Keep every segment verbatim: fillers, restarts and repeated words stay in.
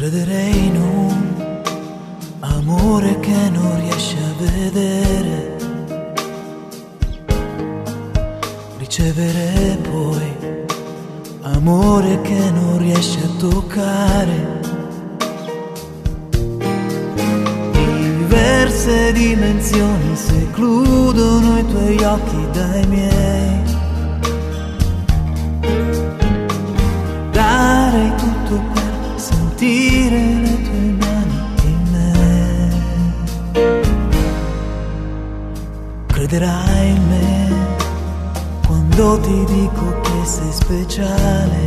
Credere in un amore che non riesce a vedere, ricevere poi amore che non riesce a toccare. Diverse dimensioni secludono i tuoi occhi dai miei. Darei tutto per sentire le tue mani in me. Crederai in me quando ti dico che sei speciale.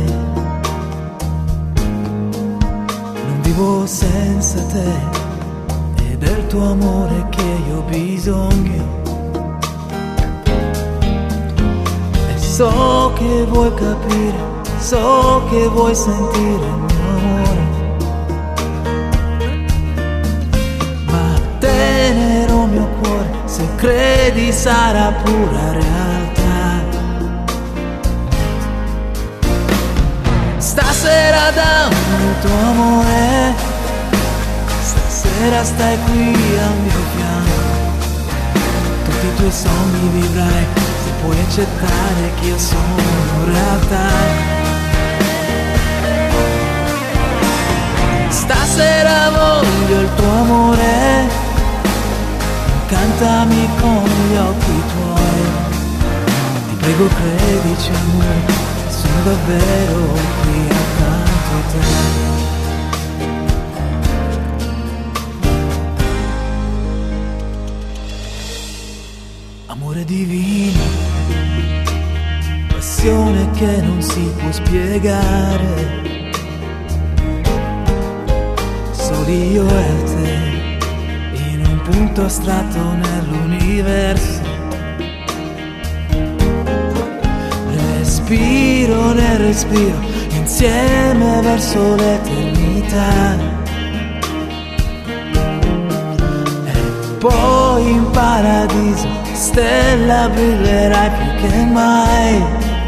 Non vivo senza te, del tuo amore che io ho bisogno. E so che vuoi capire, so che vuoi sentire il mio amore, ma tenerò il mio cuore, se credi sarà pura realtà. Stasera dammi il tuo amore, stasera stai qui al mio fianco, tutti i tuoi sogni vivrai, se puoi accettare che io sono realtà. Stasera voglio il tuo amore, cantami con gli occhi tuoi, ti prego credici amore, sono davvero qui accanto a te. Amore divino, passione che non si può spiegare, soli io e te, in un punto astratto nell'universo. Respiro nel respiro, insieme verso l'eternità. Poi in paradiso, stella brillerai più che mai.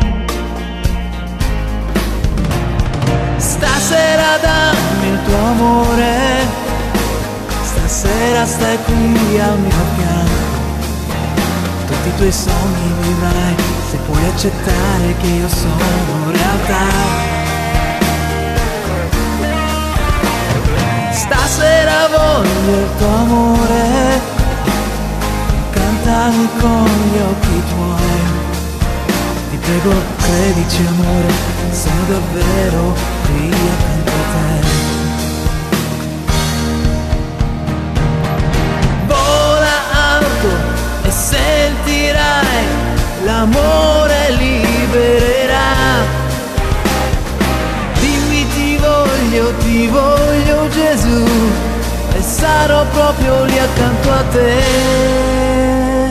Stasera dammi il tuo amore, stasera stai qui al mio fianco, tutti i tuoi sogni vivrai, se puoi accettare che io sono realtà. Stasera voglio il tuo amore, cantami con gli occhi tuoi, ti prego credici amore, sono davvero qui accanto a te. Vola alto e sentirai, l'amore libererà. Dimmi ti voglio, ti voglio Gesù, e sarò proprio lì accanto a te.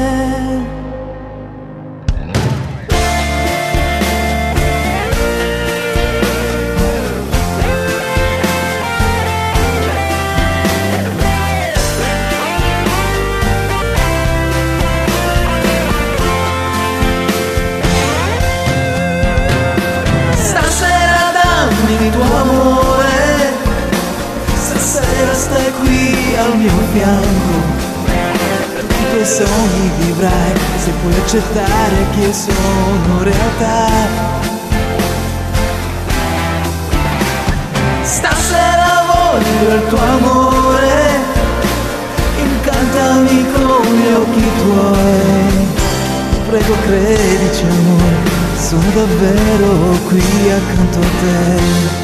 Stasera dammi il tuo amore, stasera stai qui al mio fianco, tutti i tuoi sogni vivrai, se puoi accettare che io sono realtà. Stasera voglio il tuo amore, incantami con gli occhi tuoi, prego credici amore, sono davvero qui accanto a te.